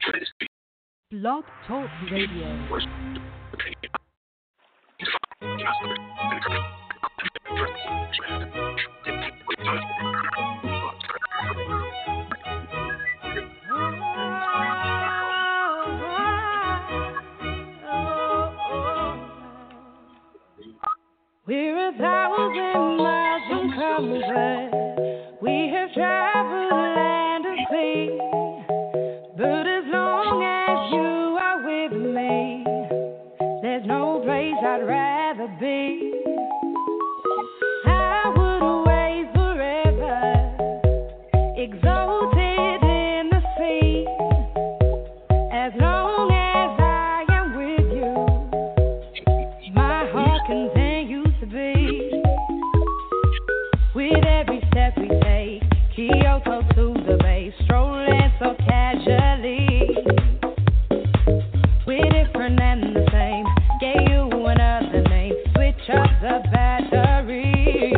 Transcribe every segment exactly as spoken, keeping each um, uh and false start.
Blog Talk Radio. We're a thousand miles from comfort. We have traveled land and sea. But as long as you are with me, there's no place I'd rather be. I would away forever, exalted in the sea. As long as I am with you, my heart continues to beat. With every step we take, Kyoto to the bay, strolling so casually. We're different and the same, gave you another name, switch up the batteries.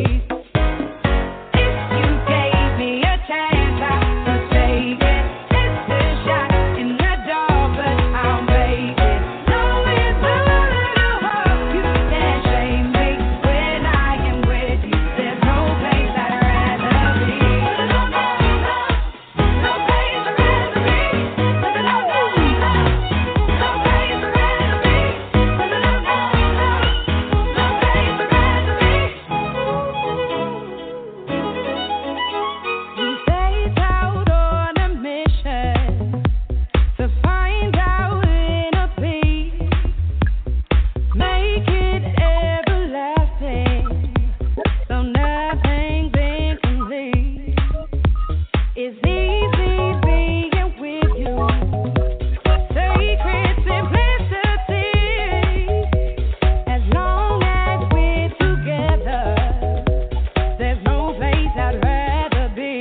If you gave me a chance, I would take it. It's a shot in the dark, but I'll make it. No, it's a little hard, you can't shame me. When I am with you, there's no place I'd rather be. No, no, no, no place I'd rather be. No, no, no, no, no place I'd rather be. No, no, no, no, no place I'd rather be. We set out on a mission to find our inner peace, make it everlasting, so nothing's incomplete. It's easy being with you, sacred simplicity. As long as we're together, there's no place I'd rather be.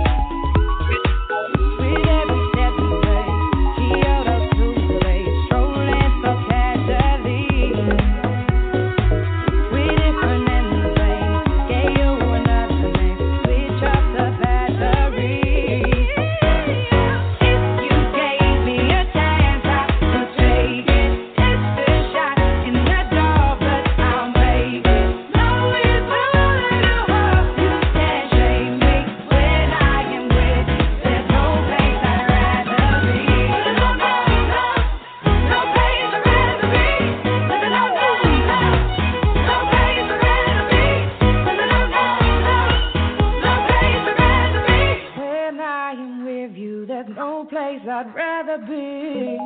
With every step we take, Kyoto to the bay, strolling so casually. We're different and the same, gave you another name, switch up the batteries. If you gave me a chance, I would take it. It's a shot in the dark, but I'll make it. No, it's a little hard, you can't shame me. When I am with you, there's no place I'd rather be. No, no, no, no place I'd rather be. No, no, no, no, no place I'd rather be. No, no, no, no, no place I'd rather be. When I am with you, there's no place I'd rather be.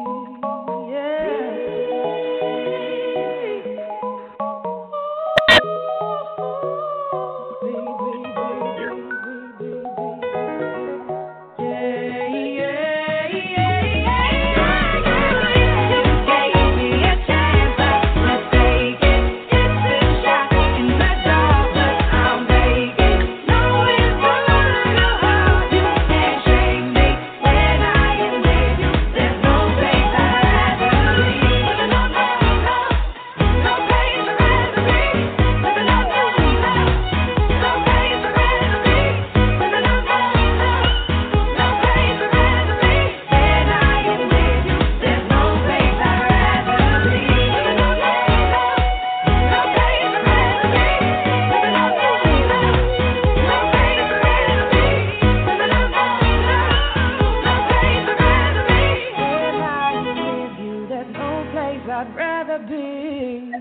I'd rather be.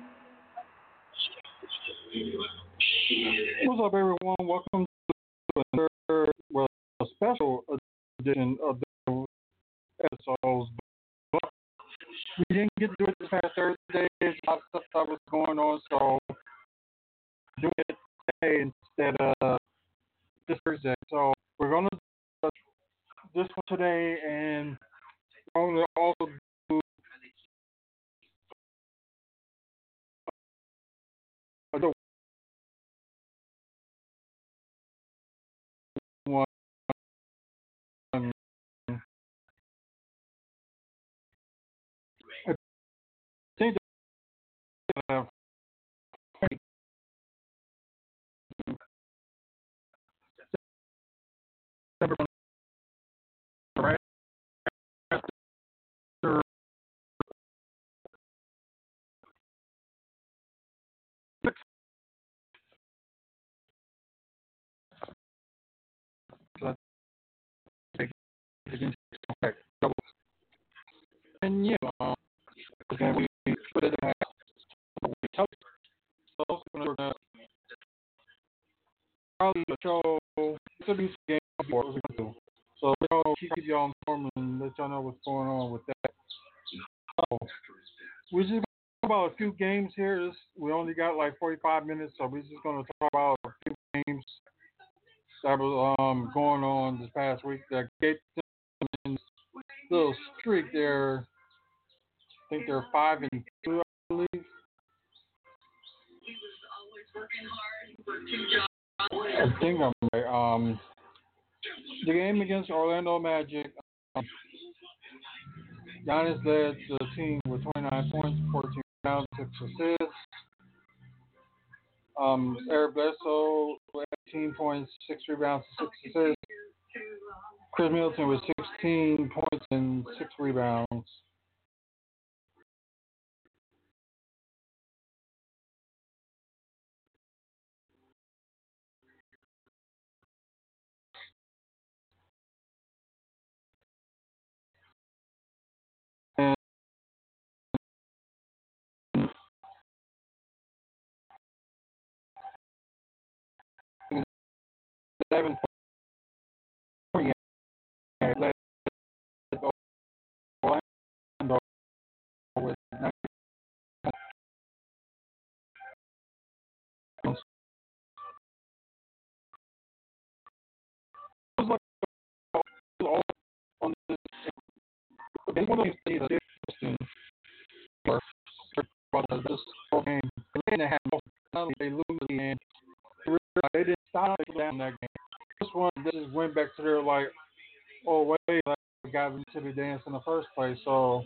What's up, everyone? Welcome to another, well, a special edition of the episodes. But we didn't get to do it this past Thursday. A lot of stuff that was going on, so do it today instead of this Thursday. So we're going to do this one today, and we're going to also do another one. I think that uh, against double. And yeah, um, again, we put it in we helped so probably the show to be game before it was going to. So we'll keep y'all informed and let y'all know what's going on with that. So, we're just going to talk about a few games here. This, we only got like forty-five minutes, so we're just going to talk about a few games that was um, going on this past week that gave them a little streak there. I think they're five and two, I believe. I think I'm right. Um, the game against Orlando Magic, um, Giannis led the team with twenty-nine points, fourteen rebounds, six assists. Um, Eric Bledsoe with eighteen points, six rebounds, six assists. Chris Middleton with sixteen points and six rebounds. And seven points led Orlando with nine points. It was like all on this. They want to play the Boston or this whole game. They didn't have not only they lose and they didn't stop down that game. This one they just went back to their like, oh wait, like we got into the dance in the first place. So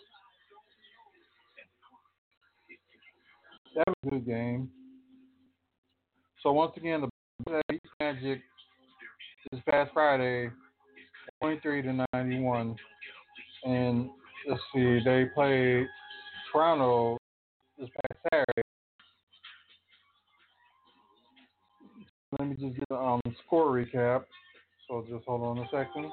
that was a good game. So once again, the Magic this past Friday, twenty-three to ninety-one, and let's see, they played Toronto this past Saturday. Let me just get a um, score recap. So just hold on a second.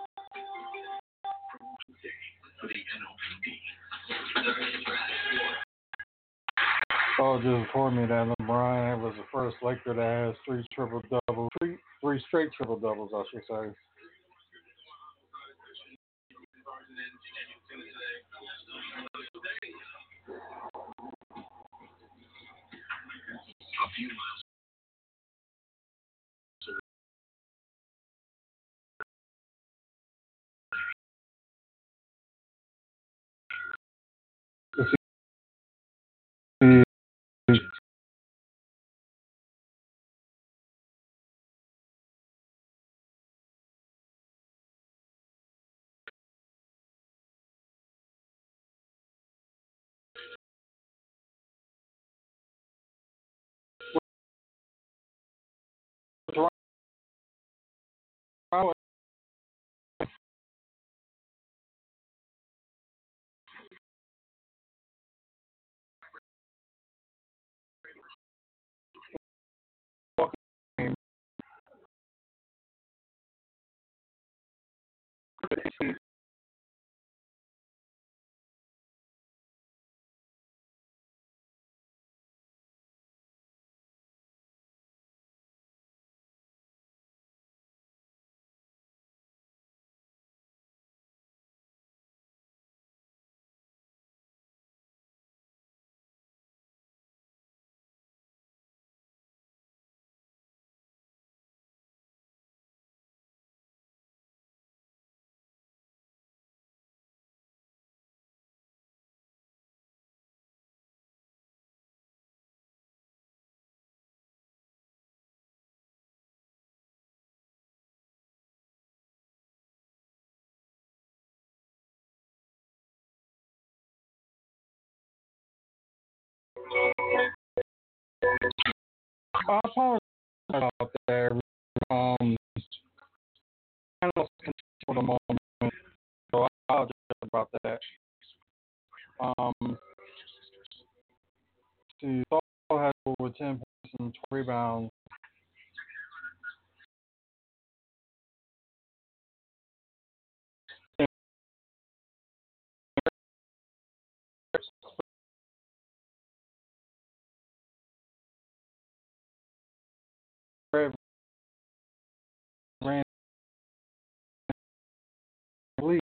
Oh, just informed me that LeBron was the first Laker that has three triple doubles, three three straight triple doubles, I should say. Let's see. Toronto, I apologize about that. Um, I lost control for the moment, so I apologize about that. Um, see, Saul has over ten points and twelve rebounds. ran lead.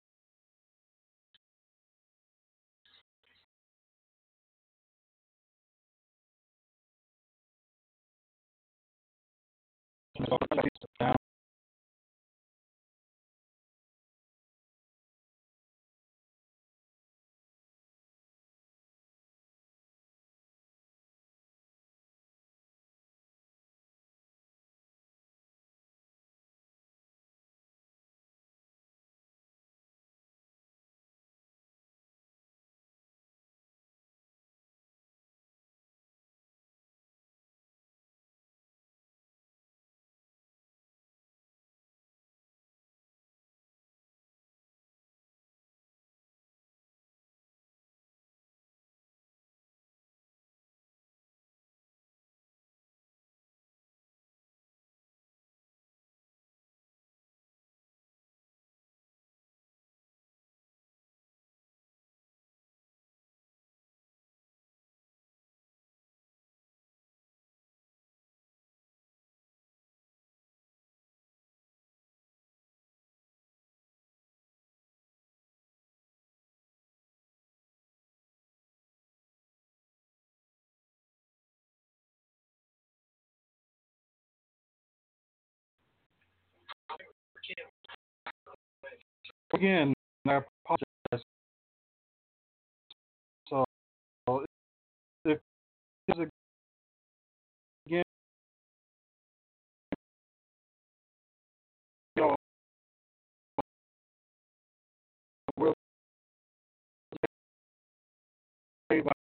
Again, I apologize. So if this is again, you know, we'll say